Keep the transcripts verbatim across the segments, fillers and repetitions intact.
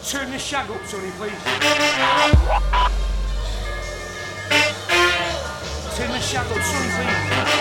Turn the shag up, Sonny, please. Turn the shag up, Sonny, please.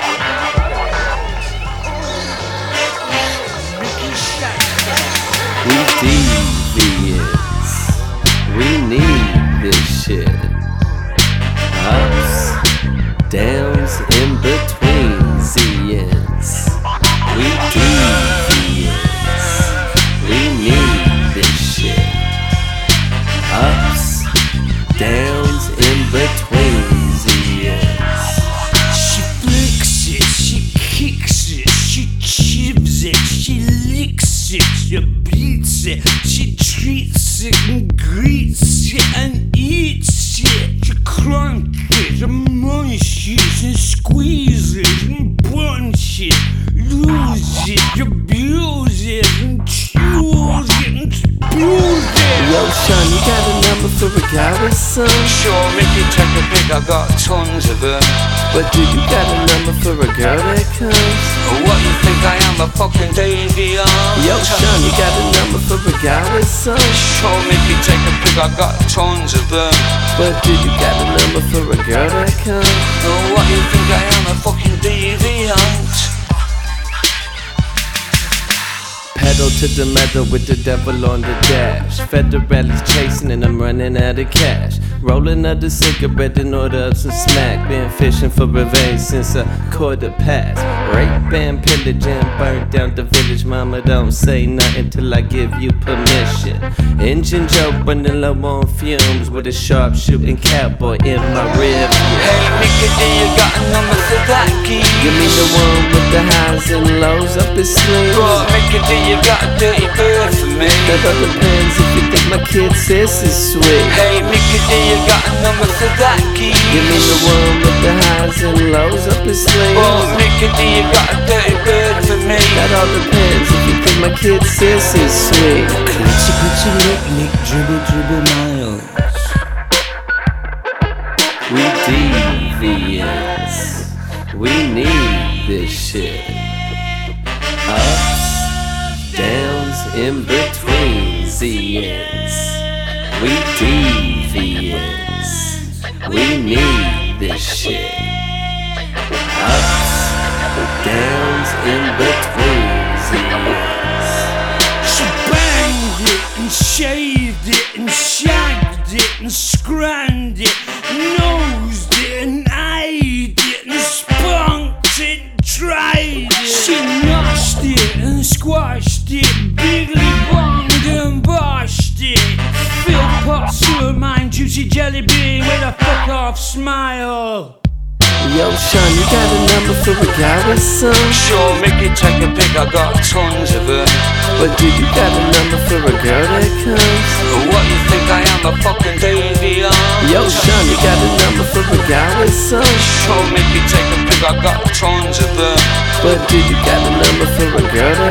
Mickey Shag. We devious. We need this shit. Ups, downs, in between Z's. We devious. We need this shit. Ups, downs, in between Z's. She flicks it, she kicks it, she chips it, she licks it, she beats it, she treats it and greets it and eats it. She crunches and munches and squeezes and bunches, loses it, abuses and chews it and spews it. Yo, Sean, you got a number for a guy, son? Sure, Mickey, take a pic, I got tons of them. But do you got a number for a girl that comes? What you think I am, a fucking deviant? Yo, Sean, you got a number for a guy, son? Sure, Mickey, take a pic, I got tons of them. But do you got a number for a girl that comes? What you think I am, a fucking deviant? Pedal to the metal with the devil on the dash. Federelli's chasing and I'm running out of cash. Roll another cigarette in order of some smack. Been fishing for revenge since a quarter past. Rape and pillage and burnt down the village. Mama, don't say nothing till I give you permission. Engine joke running low on fumes with a sharp shooting cowboy in my rear view. Hey Mickey, do you got a number for that key? Give me the one with the highs and lows up his sleeve. But Mickey, do you got a dirty bird for me? That all depends if you think my kid sis is sweet. Hey Mickey, do you got a number for that key? Give me the one with the highs and lows up his sleeve. But Mickey, do you got a dirty bird for me? That all depends if you think my kid sis is sweet. Glitchy, glitchy, lick, lick, dribble, dribble, miles. We devious. We need this shit. Ups, downs, in between Z's. We devious. We need this shit. Ups, downs, in between Z's. She banged it and shaved it and shagged it and scrammed it, nosed it and eyed it and spunked it, tried it. She noshed it and squashed it, bigly bonged and boshed it. Phil Potts, your mind, juicy jelly bean with a fuck off smile. Yo, Sean, you got a number for a guy with some? Sure, Mickey, take a pic, I got tons of them. But do you got a number for a girl that comes? What you think I am, a fucking deviant? Yo, Sean, you got a number for a guy with some? Sure, Mickey, take a pic, I got tons of them. But do you got a number for a girl that